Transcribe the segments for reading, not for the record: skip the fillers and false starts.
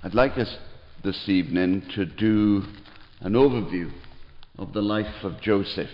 I'd like us this evening to do an overview of the life of Joseph.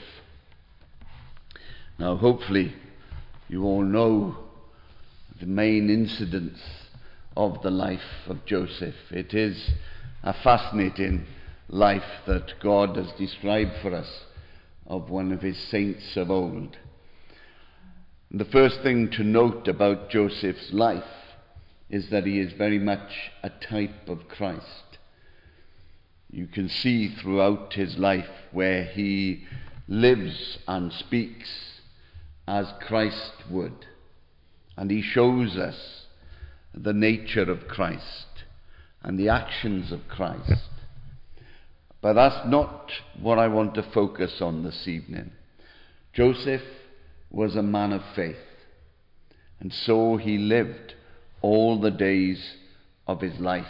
Now, hopefully, you all know the main incidents of the life of Joseph. It is a fascinating life that God has described for us of one of his saints of old. And the first thing to note about Joseph's life is that he is very much a type of Christ. You can see throughout his life where he lives and speaks as Christ would. And he shows us the nature of Christ and the actions of Christ. But that's not what I want to focus on this evening. Joseph was a man of faith, and so he lived all the days of his life.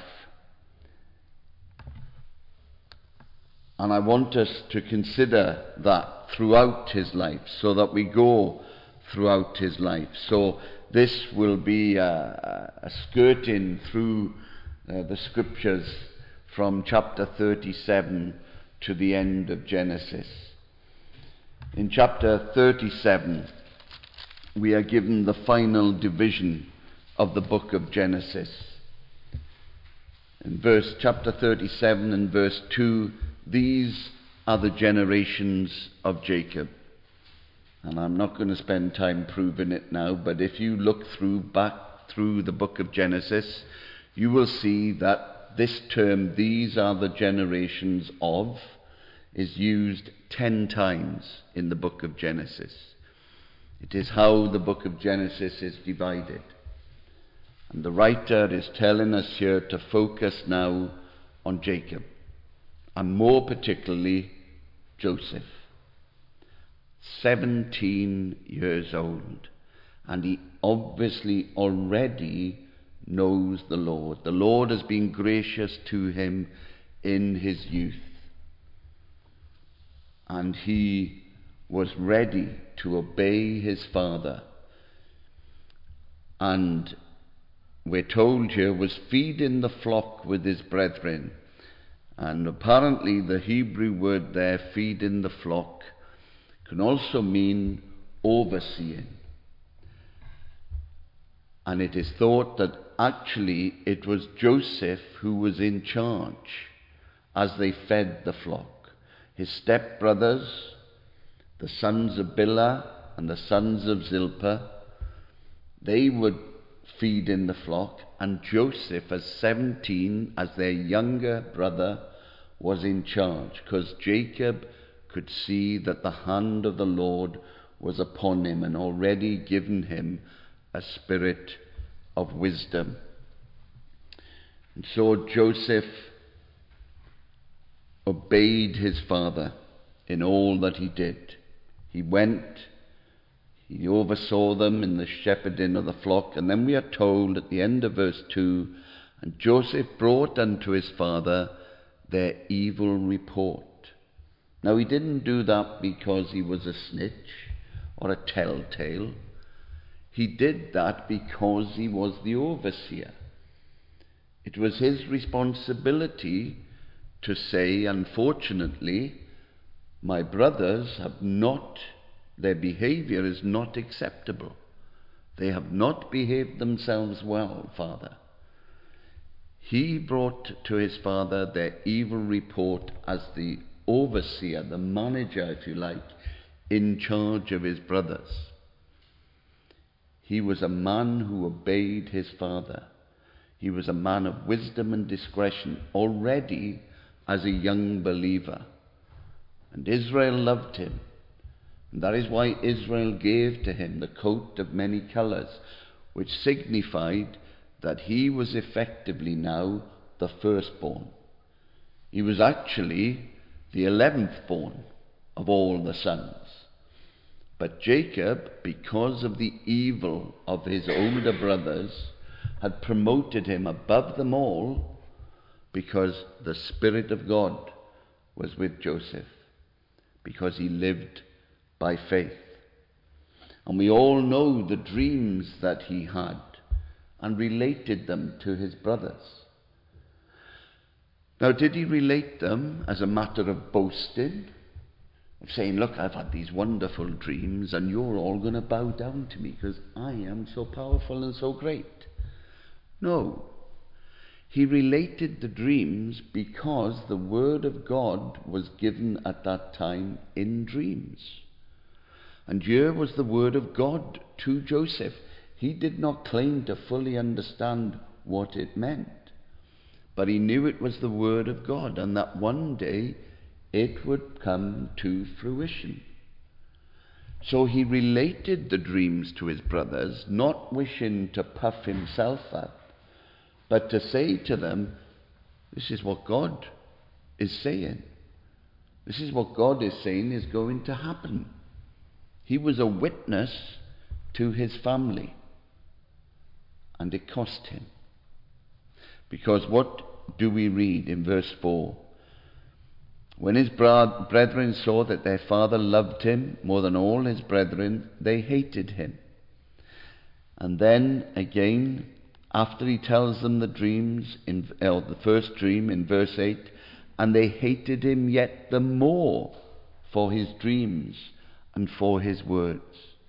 And I want us to consider that throughout his life, so that we go throughout his life. So this will be a skirting through the scriptures from chapter 37 to the end of Genesis. In chapter 37, we are given the final division of the book of Genesis. In chapter 37 and verse 2, these are the generations of Jacob. And I'm not going to spend time proving it now, but if you look back through the book of Genesis, you will see that this term, these are the generations of, is used 10 times in the book of Genesis. It is how the book of Genesis is divided. And the writer is telling us here to focus now on Jacob, and more particularly Joseph. 17 years old, and he obviously already knows the Lord. The Lord has been gracious to him in his youth, and he was ready to obey his father, and we're told here was feeding the flock with his brethren. And apparently the Hebrew word there, feeding the flock, can also mean overseeing. And it is thought that actually it was Joseph who was in charge as they fed the flock. His stepbrothers, the sons of Bilhah and the sons of Zilpah, they would feed in the flock, and Joseph, as 17, as their younger brother, was in charge, because Jacob could see that the hand of the Lord was upon him and already given him a spirit of wisdom. And so Joseph obeyed his father in all that he did. He went, he oversaw them in the shepherding of the flock, and then we are told at the end of verse 2, and Joseph brought unto his father their evil report. Now, he didn't do that because he was a snitch or a telltale. He did that because he was the overseer. It was his responsibility to say, unfortunately, my brothers have not, their behavior is not acceptable. They have not behaved themselves well, Father. He brought to his father their evil report as the overseer, the manager, if you like, in charge of his brothers. He was a man who obeyed his father. He was a man of wisdom and discretion already as a young believer. And Israel loved him. And that is why Israel gave to him the coat of many colors, which signified that he was effectively now the firstborn. He was actually the 11th born of all the sons. But Jacob, because of the evil of his older brothers, had promoted him above them all, because the Spirit of God was with Joseph, because he lived by faith. And we all know the dreams that he had and related them to his brothers. Now, did he relate them as a matter of boasting? Of saying, look, I've had these wonderful dreams and you're all going to bow down to me because I am so powerful and so great? No. He related the dreams because the word of God was given at that time in dreams. And here was the word of God to Joseph. He did not claim to fully understand what it meant, but he knew it was the word of God and that one day it would come to fruition. So he related the dreams to his brothers, not wishing to puff himself up, but to say to them, this is what God is saying. This is what God is saying is going to happen. He was a witness to his family, and it cost him. Because what do we read in verse 4? When his brethren saw that their father loved him more than all his brethren, they hated him. And then again, after he tells them the dreams, the first dream in verse 8, and they hated him yet the more for his dreams and for his words.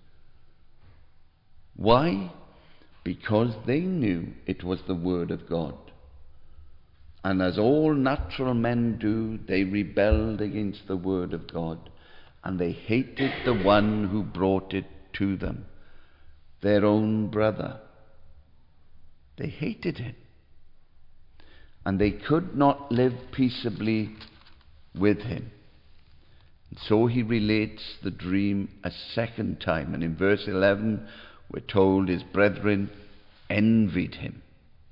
Why? Because they knew it was the word of God. And as all natural men do, they rebelled against the word of God, and they hated the one who brought it to them, their own brother. They hated him. And they could not live peaceably with him. And so he relates the dream a second time. And in verse 11, we're told his brethren envied him.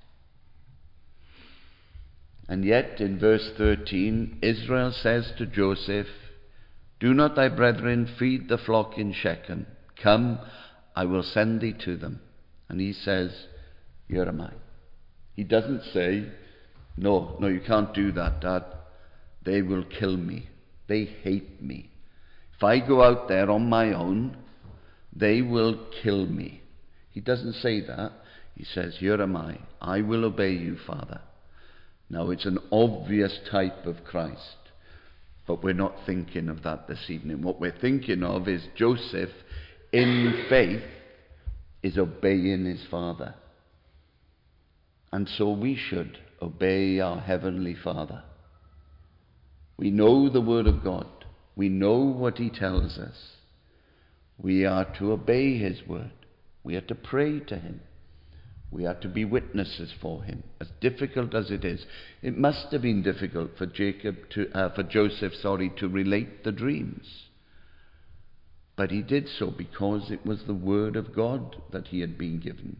And yet, in verse 13, Israel says to Joseph, do not thy brethren feed the flock in Shechem? Come, I will send thee to them. And he says, here am I. He doesn't say, no, you can't do that, Dad. They will kill me. They hate me. If I go out there on my own, they will kill me. He doesn't say that. He says, here am I. I will obey you, Father. Now, it's an obvious type of Christ, but we're not thinking of that this evening. What we're thinking of is Joseph, in faith, is obeying his Father. And so we should obey our Heavenly Father. We know the Word of God. We know what He tells us. We are to obey His Word. We are to pray to Him. We are to be witnesses for him, as difficult as it is. It must have been difficult for Joseph to relate the dreams. But he did so because it was the word of God that he had been given.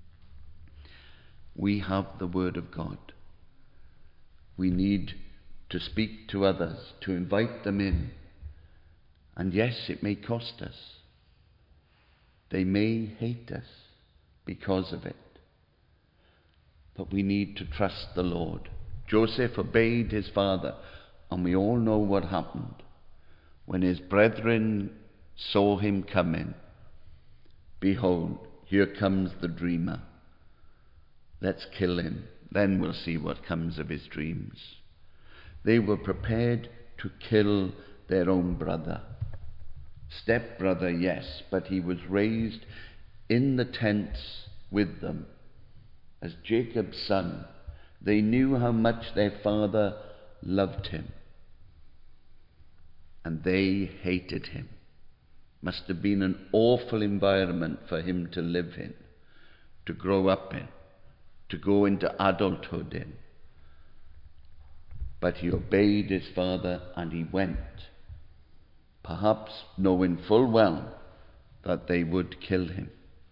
We have the word of God. We need to speak to others, to invite them in. And yes, it may cost us. They may hate us because of it. But we need to trust the Lord. Joseph obeyed his father, and we all know what happened. When his brethren saw him coming, behold, here comes the dreamer. Let's kill him, then we'll see what comes of his dreams. They were prepared to kill their own brother. Step-brother, yes, but he was raised in the tents with them as Jacob's son. They knew how much their father loved him. And they hated him. Must have been an awful environment for him to live in, to grow up in, to go into adulthood in. But he obeyed his father and he went, perhaps knowing full well that they would kill him.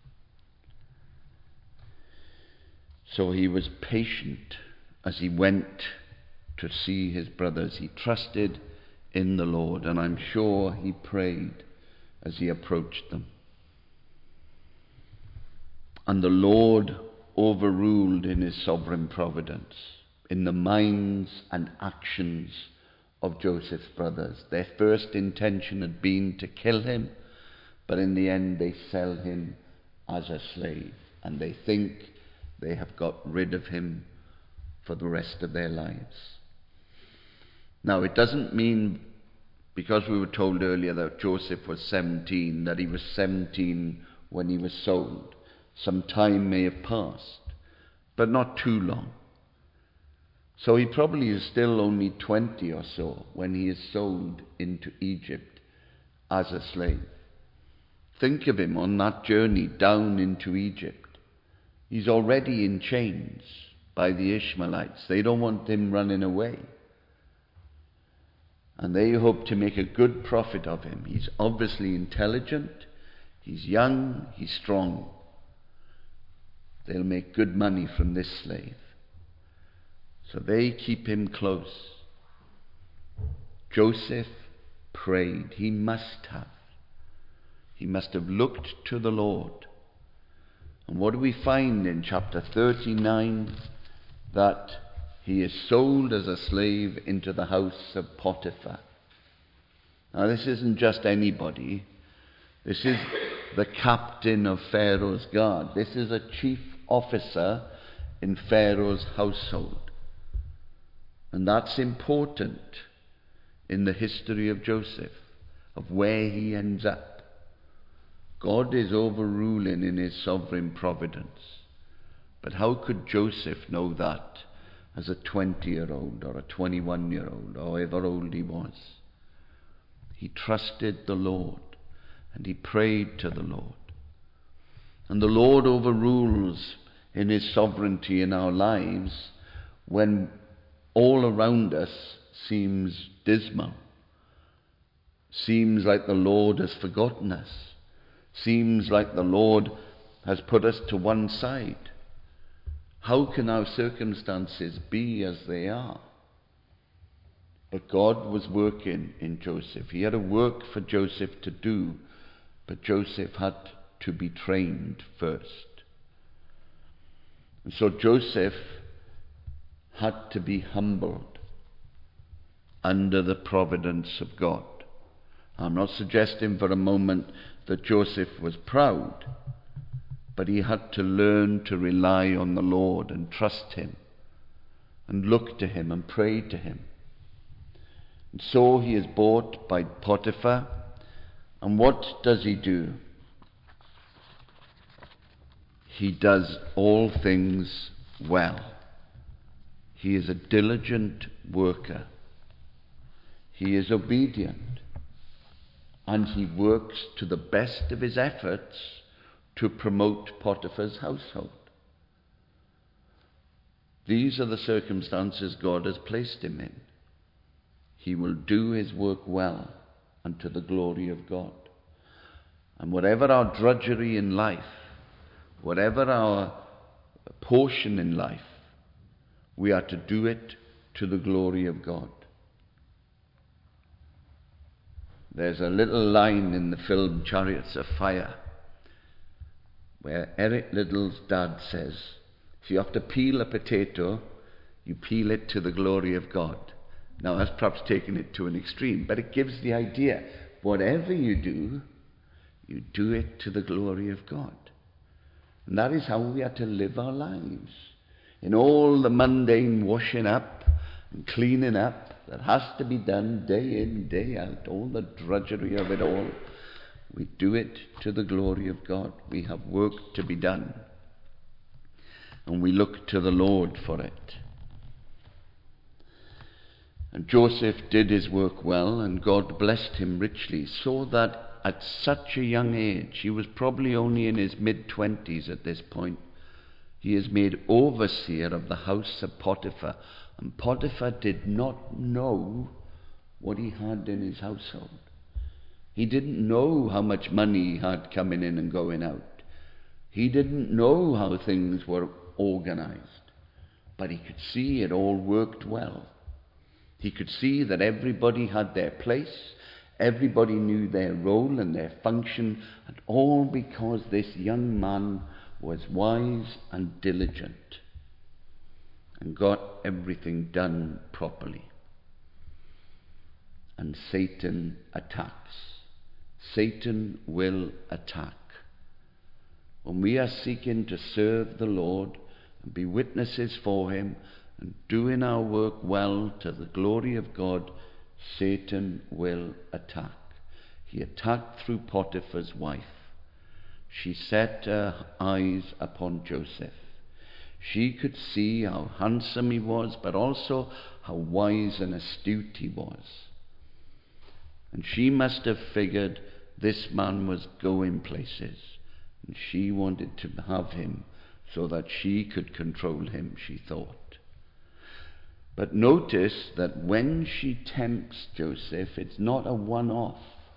So he was patient as he went to see his brothers. He trusted in the Lord, and I'm sure he prayed as he approached them. And the Lord overruled in his sovereign providence in the minds and actions of Joseph's brothers. Their first intention had been to kill him, but in the end they sell him as a slave, and they think they have got rid of him for the rest of their lives. Now, it doesn't mean, because we were told earlier that Joseph was 17, that he was 17 when he was sold. Some time may have passed, but not too long. So he probably is still only 20 or so when he is sold into Egypt as a slave. Think of him on that journey down into Egypt. He's already in chains by the Ishmaelites. They don't want him running away. And they hope to make a good profit of him. He's obviously intelligent, he's young, he's strong. They'll make good money from this slave. So they keep him close. Joseph prayed. He must have. He must have looked to the Lord. And what do we find in chapter 39? That he is sold as a slave into the house of Potiphar. Now, this isn't just anybody. This is the captain of Pharaoh's guard. This is a chief officer in Pharaoh's household. And that's important in the history of Joseph, of where he ends up. God is overruling in his sovereign providence. But how could Joseph know that as a 20-year-old or a 21-year-old, or however old he was? He trusted the Lord and he prayed to the Lord. And the Lord overrules in his sovereignty in our lives when all around us seems dismal, seems like the Lord has forgotten us, seems like the Lord has put us to one side. How can our circumstances be as they are? But God was working in Joseph. He had a work for Joseph to do, but Joseph had to be trained first. And so Joseph had to be humbled under the providence of God. I'm not suggesting for a moment that Joseph was proud, but he had to learn to rely on the Lord and trust him and look to him and pray to him. And so he is bought by Potiphar, and what does he do? He does all things well. He is a diligent worker. He is obedient. And he works to the best of his efforts to promote Potiphar's household. These are the circumstances God has placed him in. He will do his work well unto the glory of God. And whatever our drudgery in life, whatever our portion in life, we are to do it to the glory of God. There's a little line in the film Chariots of Fire where Eric Liddell's dad says, if you have to peel a potato, you peel it to the glory of God. Now that's perhaps taking it to an extreme, but it gives the idea, whatever you do it to the glory of God. And that is how we are to live our lives. In all the mundane washing up and cleaning up that has to be done day in, day out, all the drudgery of it all, we do it to the glory of God. We have work to be done. And we look to the Lord for it. And Joseph did his work well, and God blessed him richly, so that at such a young age, he was probably only in his mid-20s at this point, he is made overseer of the house of Potiphar. And Potiphar did not know what he had in his household. He didn't know how much money he had coming in and going out. He didn't know how things were organized. But he could see it all worked well. He could see that everybody had their place, everybody knew their role and their function, and all because this young man was wise and diligent and got everything done properly. And Satan attacks. Satan will attack. When we are seeking to serve the Lord and be witnesses for him and doing our work well to the glory of God, Satan will attack. He attacked through Potiphar's wife. She set her eyes upon Joseph. She could see how handsome he was, but also how wise and astute he was. And she must have figured this man was going places, and she wanted to have him so that she could control him, she thought. But notice that when she tempts Joseph, it's not a one-off.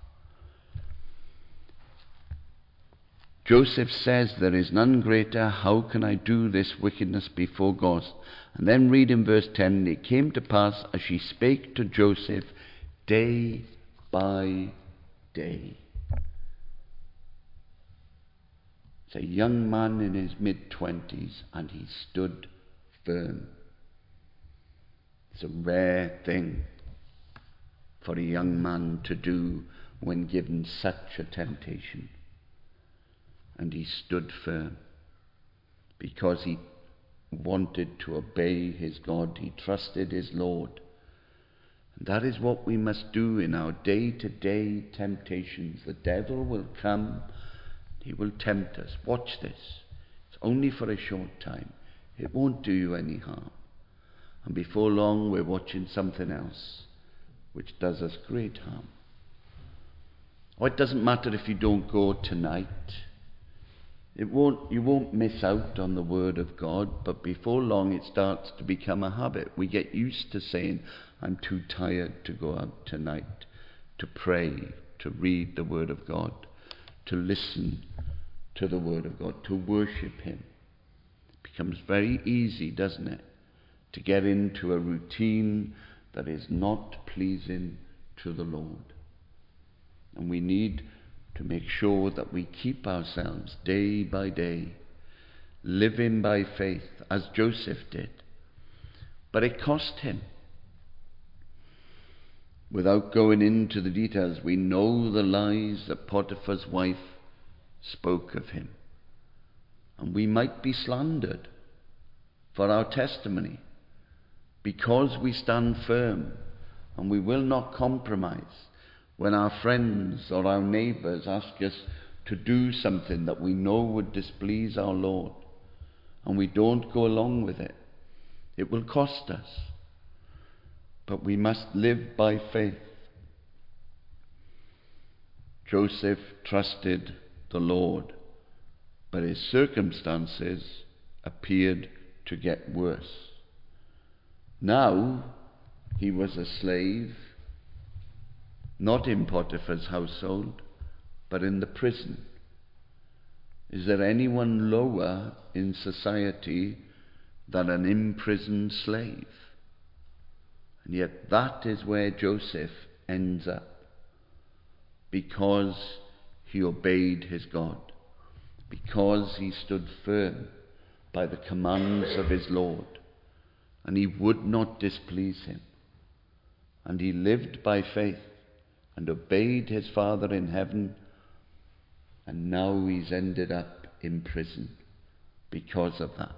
Joseph says, there is none greater, how can I do this wickedness before God? And then read in verse 10, it came to pass as she spake to Joseph day by day. It's a young man in his mid-20s, and he stood firm. It's a rare thing for a young man to do when given such a temptation. And he stood firm because he wanted to obey his God. He trusted his Lord. And that is what we must do in our day-to-day temptations. The devil will come. He will tempt us. Watch this. It's only for a short time. It won't do you any harm. And before long, we're watching something else which does us great harm. Oh, it doesn't matter if you don't go tonight. You won't miss out on the Word of God, but before long it starts to become a habit. We get used to saying, I'm too tired to go out tonight, to pray, to read the Word of God, to listen to the Word of God, to worship Him. It becomes very easy, doesn't it, to get into a routine that is not pleasing to the Lord. And we need to make sure that we keep ourselves day by day living by faith as Joseph did. But it cost him. Without going into the details, we know the lies that Potiphar's wife spoke of him. And we might be slandered for our testimony because we stand firm and we will not compromise when our friends or our neighbours ask us to do something that we know would displease our Lord, and we don't go along with it. It will cost us, but we must live by faith. Joseph trusted the Lord, but his circumstances appeared to get worse. Now he was a slave, not in Potiphar's household, but in the prison. Is there anyone lower in society than an imprisoned slave? And yet that is where Joseph ends up, because he obeyed his God, because he stood firm by the commands of his Lord, and he would not displease him. And he lived by faith and obeyed his Father in heaven, and now he's ended up in prison because of that.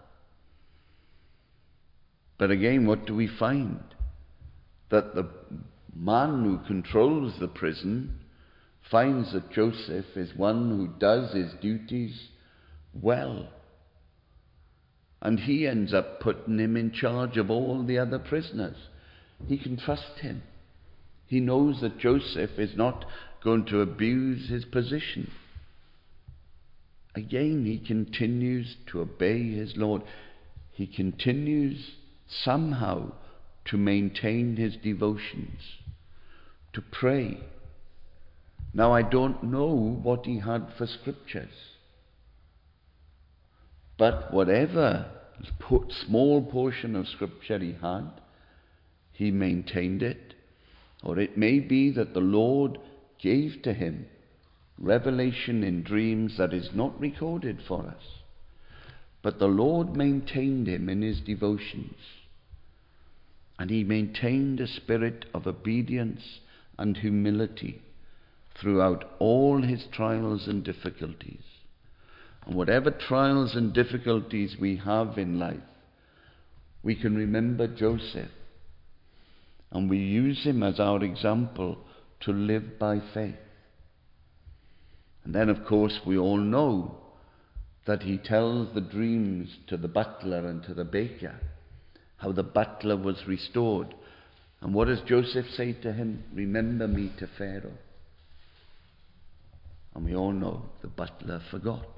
But again, what do we find? That the man who controls the prison finds that Joseph is one who does his duties well. And he ends up putting him in charge of all the other prisoners. He can trust him. He knows that Joseph is not going to abuse his position. Again, he continues to obey his Lord. He continues somehow to maintain his devotions, to pray. Now, I don't know what he had for scriptures, but whatever small portion of scripture he had, he maintained it. Or it may be that the Lord gave to him revelation in dreams that is not recorded for us. But the Lord maintained him in his devotions. And he maintained a spirit of obedience and humility throughout all his trials and difficulties. And whatever trials and difficulties we have in life, we can remember Joseph, and we use him as our example to live by faith. And then, of course, we all know that he tells the dreams to the butler and to the baker, how the butler was restored. And what does Joseph say to him? Remember me to Pharaoh. And we all know the butler forgot.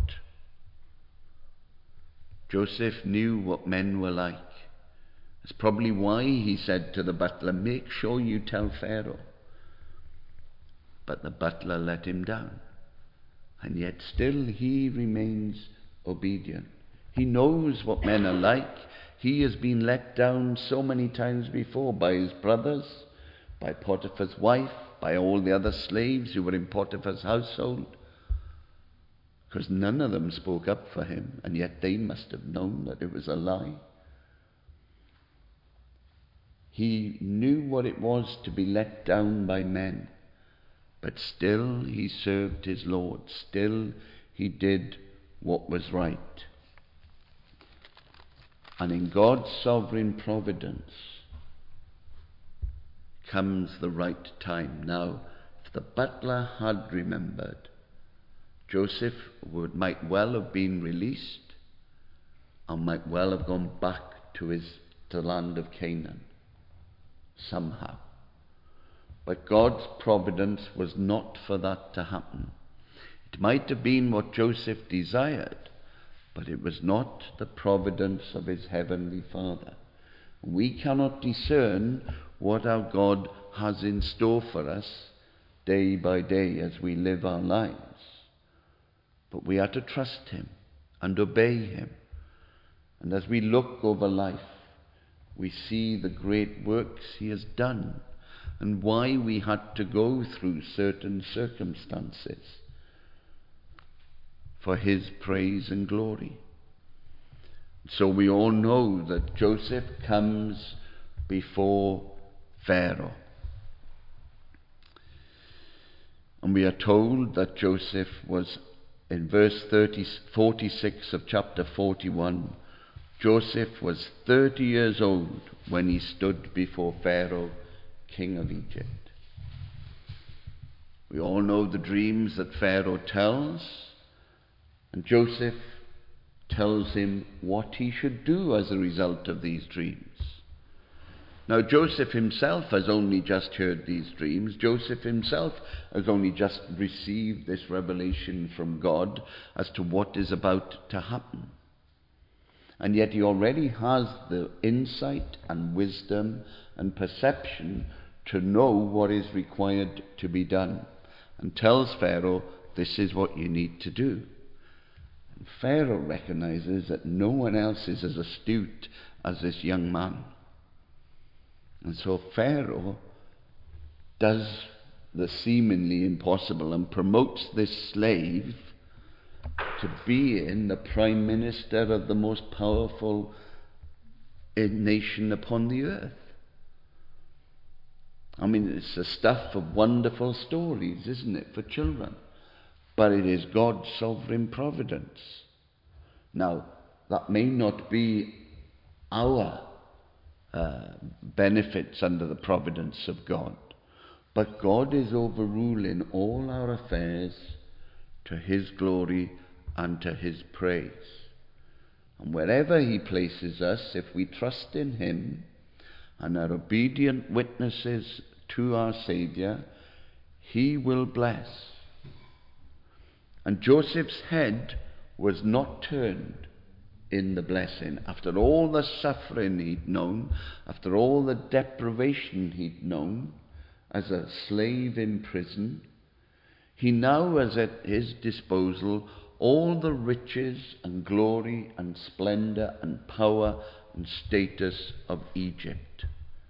Joseph knew what men were like. That's probably why he said to the butler, make sure you tell Pharaoh. But the butler let him down. And yet still he remains obedient. He knows what men are like. He has been let down so many times before by his brothers, by Potiphar's wife, by all the other slaves who were in Potiphar's household, because none of them spoke up for him, and yet they must have known that it was a lie. He knew what it was to be let down by men, but still he served his Lord. Still he did what was right. And in God's sovereign providence comes the right time. Now, if the butler had remembered, Joseph might well have been released and might well have gone back to the land of Canaan somehow. But God's providence was not for that to happen. It might have been what Joseph desired, but it was not the providence of his heavenly Father. We cannot discern what our God has in store for us day by day as we live our lives. But we are to trust him and obey him. And as we look over life, we see the great works he has done and why we had to go through certain circumstances for his praise and glory. So we all know that Joseph comes before Pharaoh. And we are told that Joseph was, in verse 46 of chapter 41, Joseph was 30 years old when he stood before Pharaoh, king of Egypt. We all know the dreams that Pharaoh tells, and Joseph tells him what he should do as a result of these dreams. Now, Joseph himself has only just heard these dreams. Joseph himself has only just received this revelation from God as to what is about to happen. And yet he already has the insight and wisdom and perception to know what is required to be done, and tells Pharaoh, this is what you need to do. And Pharaoh recognizes that no one else is as astute as this young man. And so Pharaoh does the seemingly impossible and promotes this slave to be the prime minister of the most powerful nation upon the earth. I mean, it's the stuff of wonderful stories, isn't it, for children? But it is God's sovereign providence. Now, that may not be our benefits under the providence of God, but God is overruling all our affairs to his glory and to his praise. And wherever he places us, if we trust in him and are obedient witnesses to our Saviour, he will bless. And Joseph's head was not turned in the blessing. After all the suffering he'd known, after all the deprivation he'd known as a slave in prison, he now has at his disposal all the riches and glory and splendor and power and status of Egypt.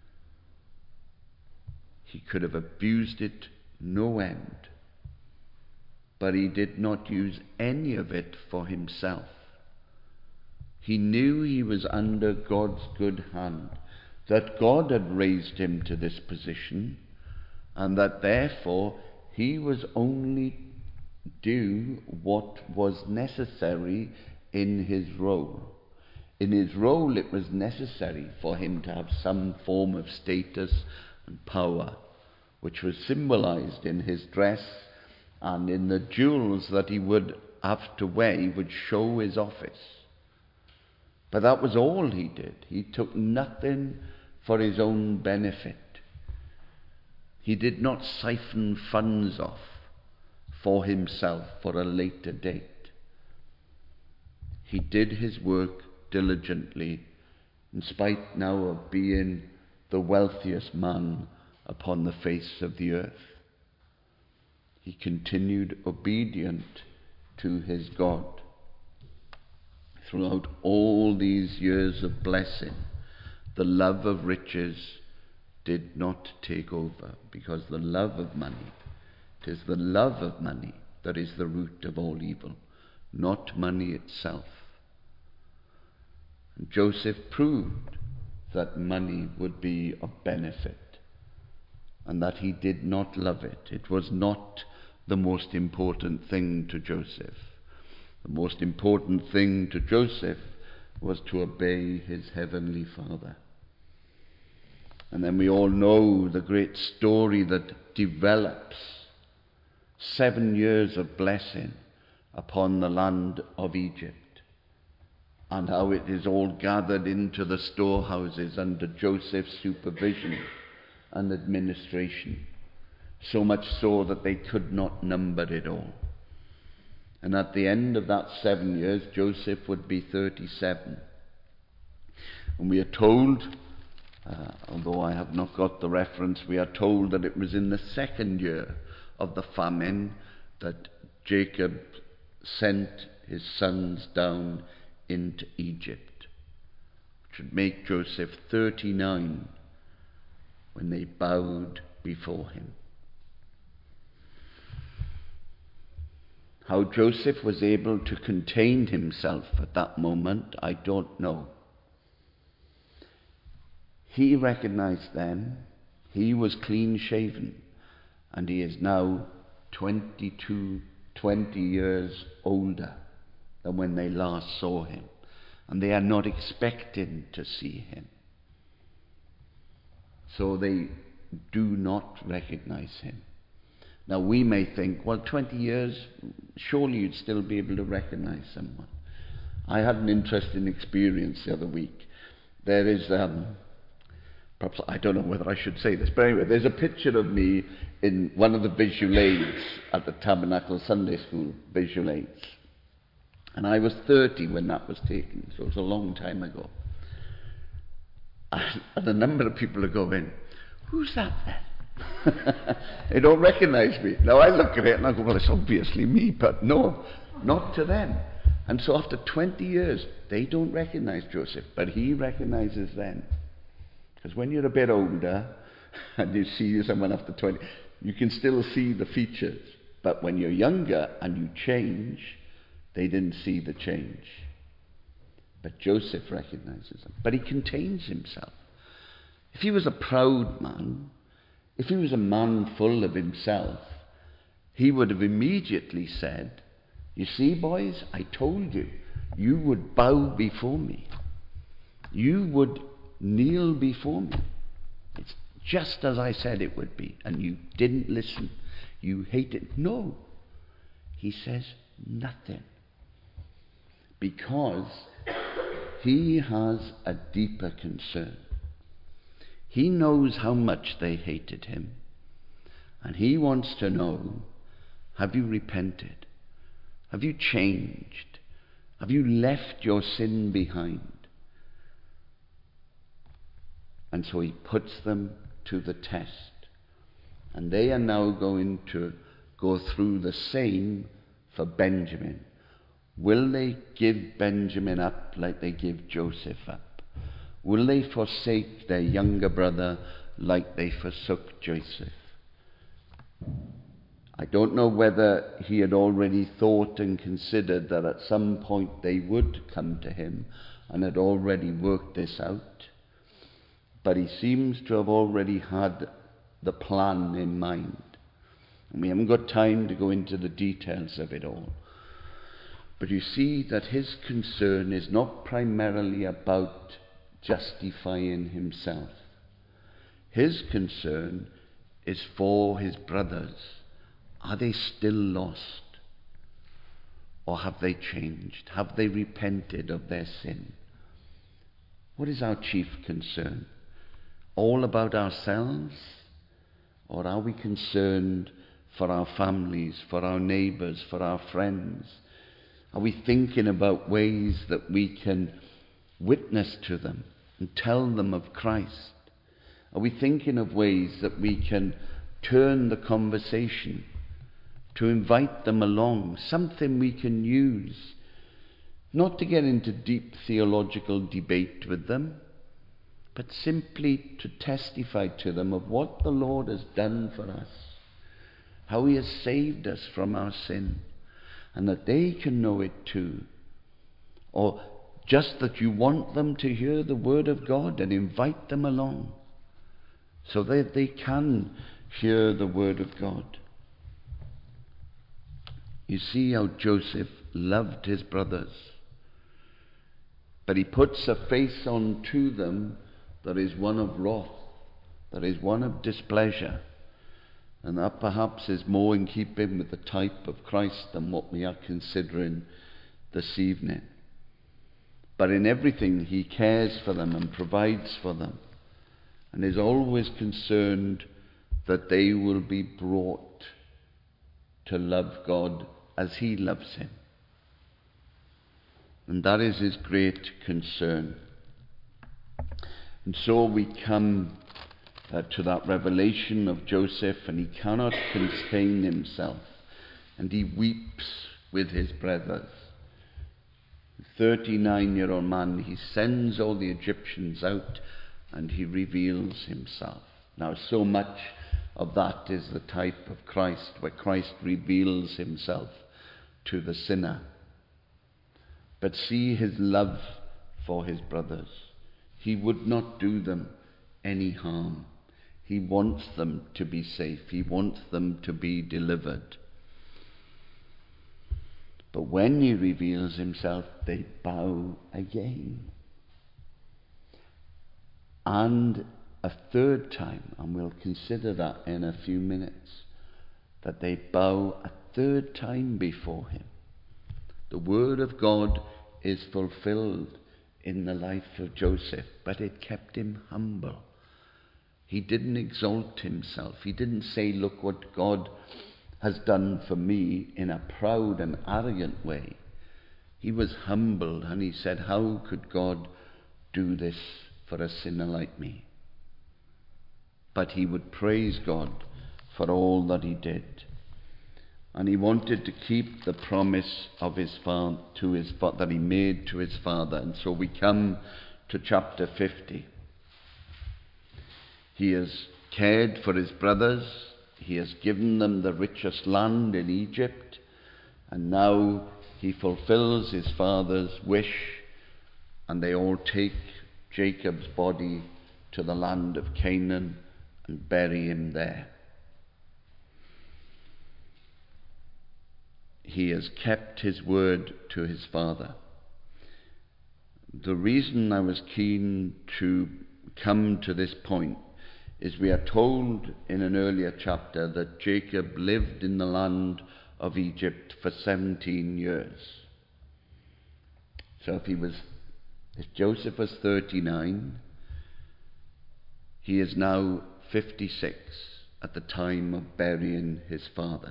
He could have abused it no end, but he did not use any of it for himself. He knew he was under God's good hand, that God had raised him to this position, and that therefore he was only do what was necessary in his role. In his role, it was necessary for him to have some form of status and power, which was symbolized in his dress and in the jewels that he would have to wear. He would show his office. But that was all he did. He took nothing for his own benefit. He did not siphon funds off for himself for a later date. He did his work diligently, in spite now of being the wealthiest man upon the face of the earth. He continued obedient to his God. Throughout all these years of blessing, the love of riches did not take over, because the love of money, it is the love of money that is the root of all evil, not money itself. And Joseph proved that money would be of benefit, and that he did not love it. It was not the most important thing to Joseph. The most important thing to Joseph was to obey his heavenly Father. And then we all know the great story that develops 7 years of blessing upon the land of Egypt, and how it is all gathered into the storehouses under Joseph's supervision and administration, so much so that they could not number it all. And at the end of that 7 years, Joseph would be 37. And we are told, although I have not got the reference, we are told that it was in the 2nd year of the famine that Jacob sent his sons down into Egypt, which would make Joseph 39 when they bowed before him. How Joseph was able to contain himself at that moment, I don't know. He recognized then he was clean shaven, and he is now 20 years older than when they last saw him, and they are not expecting to see him. So they do not recognize him. Now we may think, well, 20 years, surely you'd still be able to recognize someone. I had an interesting experience the other week. There is, perhaps, I don't know whether I should say this, but anyway, there's a picture of me in one of the visual aids at the Tabernacle Sunday School visual aids. And I was 30 when that was taken, so it was a long time ago. And a number of people are going, who's that then? They don't recognize me. Now I look at it and I go, well, it's obviously me, but no, not to them. And so after 20 years, they don't recognize Joseph, but he recognizes them. Because when you're a bit older and you see someone after 20, you can still see the features. But when you're younger and you change, they didn't see the change. But Joseph recognizes them. But he contains himself. If he was a proud man, if he was a man full of himself, he would have immediately said, you see, boys, I told you, you would bow before me. You would kneel before me. It's just as I said it would be, and you didn't listen. You hated. No. He says nothing. Because he has a deeper concern. He knows how much they hated him. And he wants to know, have you repented? Have you changed? Have you left your sin behind? And so he puts them to the test. And they are now going to go through the same for Benjamin. Will they give Benjamin up like they give Joseph up? Will they forsake their younger brother like they forsook Joseph? I don't know whether he had already thought and considered that at some point they would come to him and had already worked this out. But he seems to have already had the plan in mind. And we haven't got time to go into the details of it all. But you see that his concern is not primarily about justifying himself. His concern is for his brothers. Are they still lost? Or have they changed? Have they repented of their sin? What is our chief concern? All about ourselves? Or are we concerned for our families, for our neighbours, for our friends? Are we thinking about ways that we can witness to them and tell them of Christ? Are we thinking of ways that we can turn the conversation to invite them along, something we can use, not to get into deep theological debate with them, but simply to testify to them of what the Lord has done for us, how he has saved us from our sin, and that they can know it too. Or just that you want them to hear the word of God and invite them along so that they can hear the word of God. You see how Joseph loved his brothers, but he puts a face on to them that is one of wrath, that is one of displeasure, and that perhaps is more in keeping with the type of Christ than what we are considering this evening. But in everything he cares for them and provides for them, and is always concerned that they will be brought to love God as he loves him. And that is his great concern. And so we come to that revelation of Joseph, and he cannot contain himself, and he weeps with his brothers. 39-year-old man, he sends all the Egyptians out, and he reveals himself. Now, so much of that is the type of Christ, where Christ reveals himself to the sinner. But see his love for his brothers. He would not do them any harm. He wants them to be safe. He wants them to be delivered. But when he reveals himself, they bow again. And a third time, and we'll consider that in a few minutes, that they bow a third time before him. The word of God is fulfilled in the life of Joseph, but it kept him humble. He didn't exalt himself. He didn't say, look what God has done for me, in a proud and arrogant way. He was humbled, and he said, how could God do this for a sinner like me? But he would praise God for all that he did. And he wanted to keep the promise of his father that he made to his father. And so we come to chapter 50. He has cared for his brothers. He has given them the richest land in Egypt. And now he fulfills his father's wish, and they all take Jacob's body to the land of Canaan and bury him there. He has kept his word to his father. The reason I was keen to come to this point is we are told in an earlier chapter that Jacob lived in the land of Egypt for 17 years. So if Joseph was 39, he is now 56 at the time of burying his father.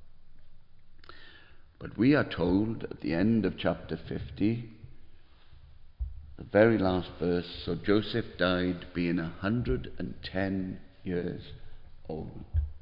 But we are told at the end of chapter 50, the very last verse, so Joseph died being 110 years old.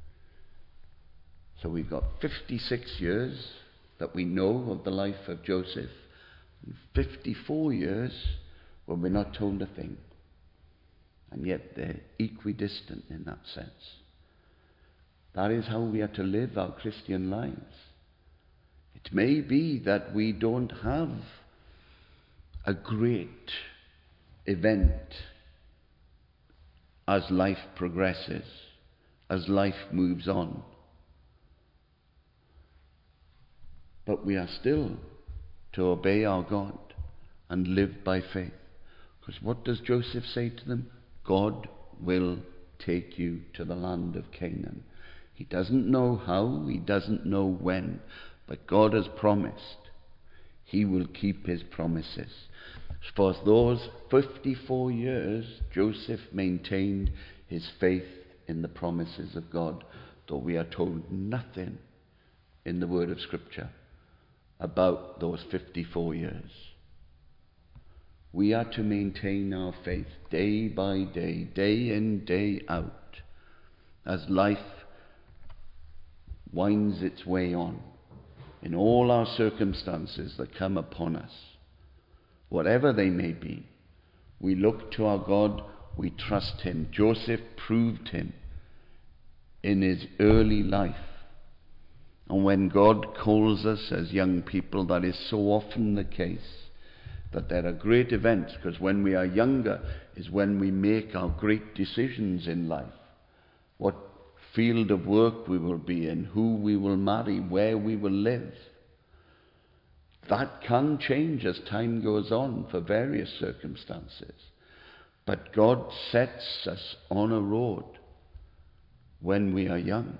So we've got 56 years that we know of the life of Joseph, and 54 years where we're not told a thing. And yet they're equidistant in that sense. That is how we are to live our Christian lives. It may be that we don't have a great event as life progresses, as life moves on. But we are still to obey our God and live by faith. Because what does Joseph say to them? God will take you to the land of Canaan. He doesn't know how, he doesn't know when, but God has promised. He will keep his promises. For those 54 years, Joseph maintained his faith in the promises of God, though we are told nothing in the word of Scripture about those 54 years. We are to maintain our faith day by day, day in, day out, as life winds its way on, in all our circumstances that come upon us, whatever they may be. We look to our God, we trust him. Joseph proved him in his early life. And when God calls us as young people, that is so often the case, that there are great events, because when we are younger is when we make our great decisions in life. What field of work we will be in, who we will marry, where we will live. That can change as time goes on for various circumstances. But God sets us on a road when we are young.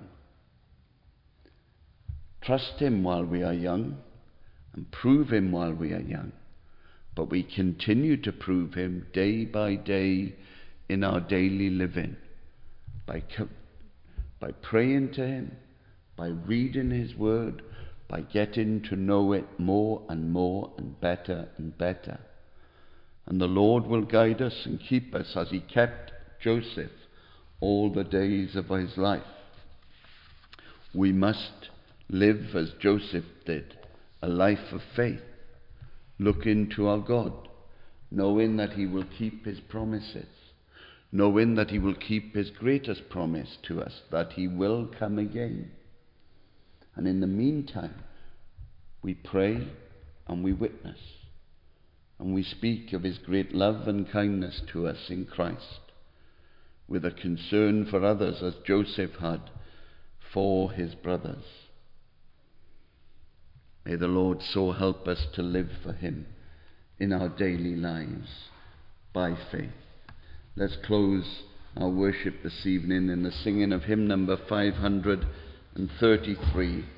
Trust him while we are young and prove him while we are young. But we continue to prove him day by day in our daily living by praying to him, by reading his word, by getting to know it more and more and better and better. And the Lord will guide us and keep us as he kept Joseph all the days of his life. We must live as Joseph did, a life of faith, looking to our God, knowing that he will keep his promises, knowing that he will keep his greatest promise to us, that he will come again. And in the meantime, we pray and we witness, and we speak of his great love and kindness to us in Christ, with a concern for others as Joseph had for his brothers. May the Lord so help us to live for him in our daily lives by faith. Let's close our worship this evening in the singing of hymn number 533.